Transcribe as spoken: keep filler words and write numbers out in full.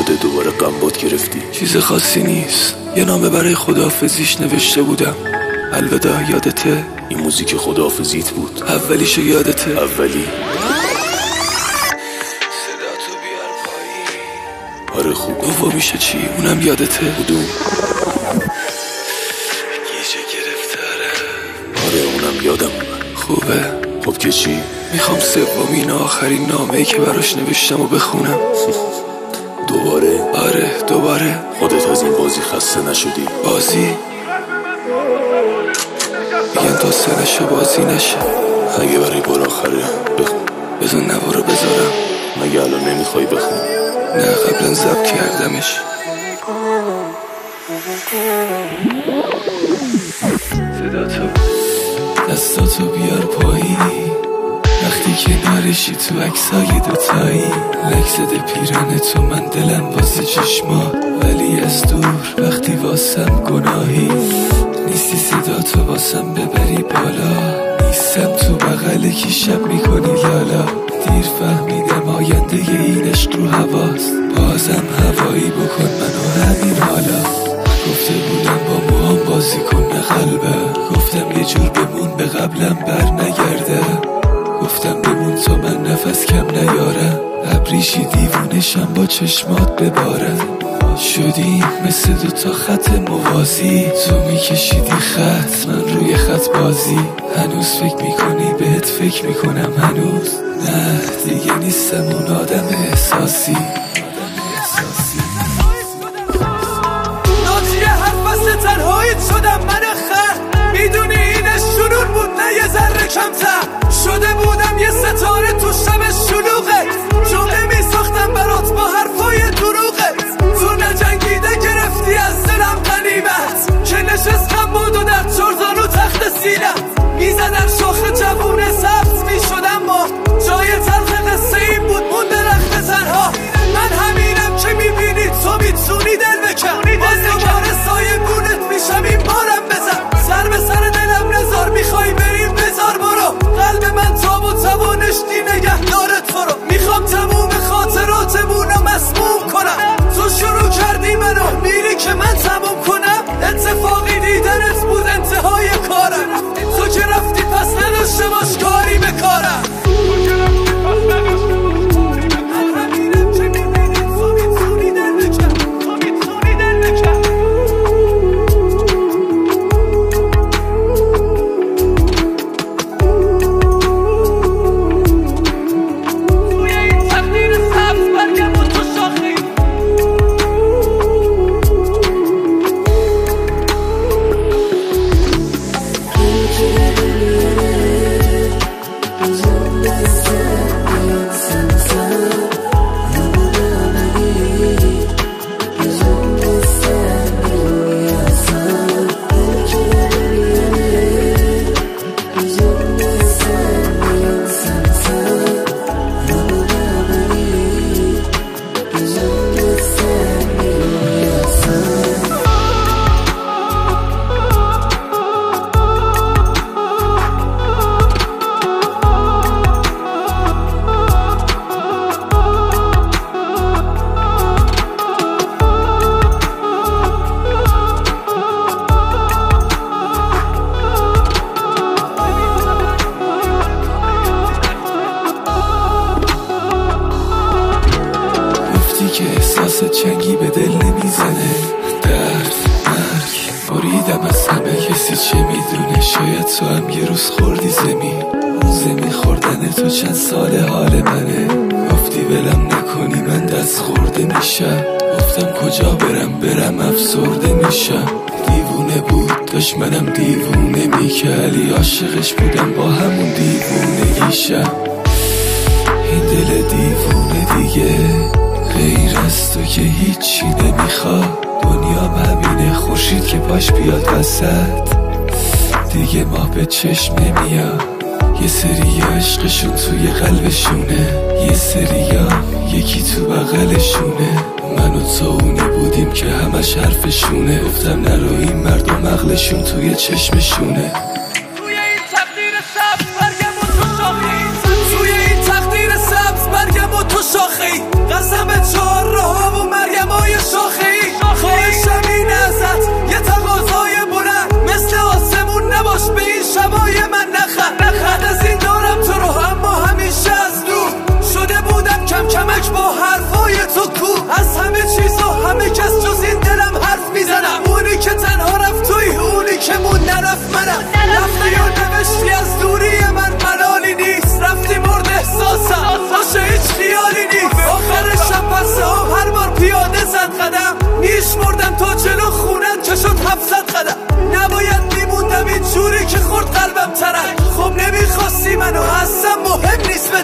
خودت دوباره غمباد گرفتی. چیز خاصی نیست، یه نامه برای خداحافظیش نوشته بودم. الوداع یادته؟ این موزیک خداحافظیت بود؟ اولیشو یادته؟ اولی؟ صداتو بیار پایین. آره خوب. دومیشه چی؟ اونم یادته؟ کدوم؟ گیجه گرفتاره. آره اونم یادم. خوبه. خب که چی؟ میخوام سومین آخرین نامه‌ای که براش نوشتم و بخونم. دوباره؟ آره دوباره. خودت از این بازی خسته نشدی؟ بازی؟ میگن تا سنشو بازی نشه. اگه برای بار آخره بخون. بذار نوا رو بذارم. مگه الان نمیخوای بخون؟ نه قبلا ضبط کردمش. صداتو دستاتو بیار پایین، وقتی که نرشی تو عکسای دوتایی. لک زده پیرن تو من دلم واسه چشما، ولی از دور وقتی واسم گناهی. نیستی صداتو واسم ببری بالا، نیستم تو بغل کی شب میکنی لالا. دیر فهمیدم آینده این عشق رو هواست، بازم هوایی بکن منو همین حالا. گفته بودم با موهام بازی کن نه قلبه، گفتم یه جور بمون به قبلم بر نگرده. گفتم بمون تا من نفس کم نیارم، ابریشی دیوونشم با چشمات ببارم. شدیم مثل دوتا خط موازی، تو میکشیدی خط من روی خط بازی. هنوز فکر میکنی بهت فکر میکنم هنوز، نه دیگه نیستم اون آدم احساسی. ناجیه هر فصل تنهایت شدم من خر، میدونی اینش شنون بود نه یه ذره کمتر. شده بودم یه ستاره تو شب شلوغت، جمله میساختم برات با حرفای دروغت. تو نجنگیده گرفتی از دلم غنیمت، که نشستم بود و در چرزان و تخت سینم. میزدم شاخ جوون سبز میشدم ما، جای تلخ قصه این بود مون درخت تنها. من همینم که میبینی تو میتونی دل بکن، باز دوباره سایه گونت میشم این بارم بزن. سر به سر دلم نزار، میخوای بریم بزار برو. قلب من تاب و توانش دی نگه داره تو رو. میخوام تموم خاطراتمونو مسموم کنم، تو شروع کردی منو میری که من تموم کنم. اتفاقی دیدنت بود انتهای کارم، تو که رفتی پس نداشته باش کاری به کارم. که احساس چنگی به دل نمیزنه. درد مرگ بریدم از همه، کسی چه میدونه. شاید تو هم یه روز خوردی زمین، اون زمین خوردن تو چند سال حال منه. گفتی ولم نکنی من دست خورده میشم، گفتم کجا برم برم افسرده میشم. دیوونه بود داشت منم دیوونه میکردی، عاشقش بودم با همون دیوونگیشم. این دل دیوونه دیگه غیر از تو که هیچی نمیخواد. دنیام همینه، خورشید که پاش بیاد وسط دیگه ماه به چشم نمیاد. یه سری عشقشون توی قلبشونه، یه سری یکی تو بغلشونه. من و تو اونی بودیم که همش حرفشونه، گفتم نرو این مردم عقلشون توی چشمشونه. توی این تقدیر سبز برگم و تو شاخی، توی این تقدیر سبز برگم و تو شاخی. قسم چهار راه و مریم هفتصد قدم نباید میموندم این جوری که خورد قلبم ترک. خب نمیخواستی منو اصلا مهم نیست